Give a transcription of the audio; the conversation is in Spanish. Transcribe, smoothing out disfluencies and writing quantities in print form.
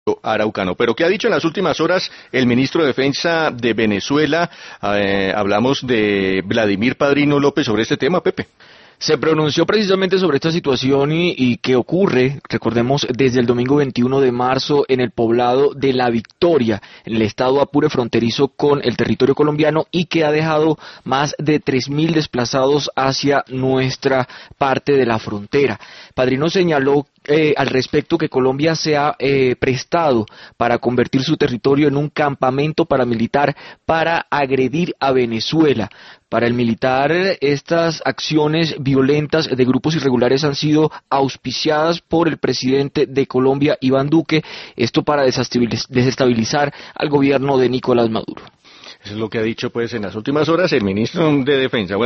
Araucano. Pero ¿qué ha dicho en las últimas horas el ministro de Defensa de Venezuela? Hablamos de Vladimir Padrino López sobre este tema, Pepe. Se pronunció precisamente sobre esta situación y que ocurre, recordemos, desde el domingo 21 de marzo en el poblado de La Victoria, en el estado Apure fronterizo con el territorio colombiano y que ha dejado más de 3.000 desplazados hacia nuestra parte de la frontera. Padrino señaló al respecto que Colombia se ha prestado para convertir su territorio en un campamento paramilitar para agredir a Venezuela. Para el militar, estas acciones violentas de grupos irregulares han sido auspiciadas por el presidente de Colombia, Iván Duque, esto para desestabilizar al gobierno de Nicolás Maduro. Eso es lo que ha dicho pues en las últimas horas el ministro de Defensa.